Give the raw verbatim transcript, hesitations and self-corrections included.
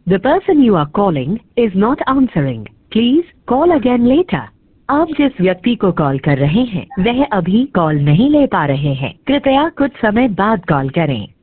The person you are calling is not answering. Please call again later. आप जिस व्यक्ति को कॉल कर रहे हैं वह अभी कॉल नहीं ले पा रहे हैं। कृपया कुछ समय बाद कॉल करें।